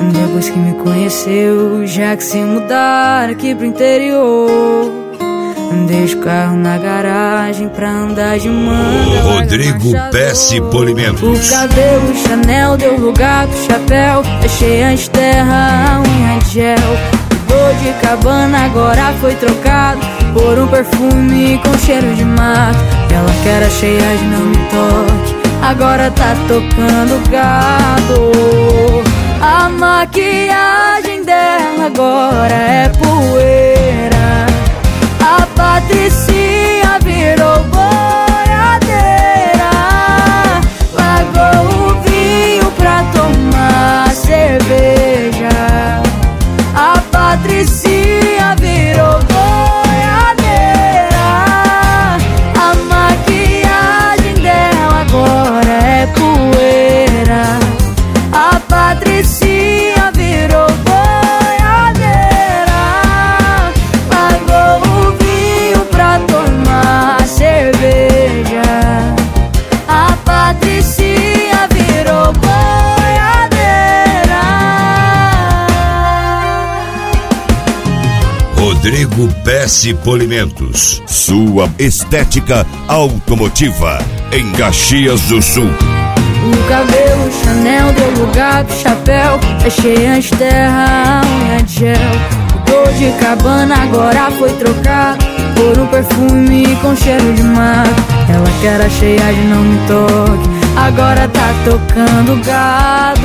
Depois que me conheceu, já que se mudar aqui pro interior, deixo o carro na garagem pra andar de manga. Rodrigo Pesce Polimentos. O cabelo Chanel deu lugar pro chapéu. Deixei antes terra, a unha de gel. O de cabana agora foi trocado por um perfume com cheiro de mato. Ela que era cheia de não me toque, agora tá tocando gado. A maquiagem dela agora é poeira. A Patricinha virou boiadeira. Largou o vinho pra tomar cerveja. A Patricinha virou boiadeira. A maquiagem dela agora é poeira. A Patricinha virou boiadeira. Largou o vinho pra tomar cerveja. A Patricinha virou boiadeira. Rodrigo Pesce Polimentos. Sua estética automotiva em Caxias do Sul. O cabelo Chanel deu lugar pro chapéu. Deixei antes terra, a unha de gel. O dor de cabana agora foi trocado por um perfume com cheiro de mato. Ela que era cheia de não me toque, agora tá tocando gado.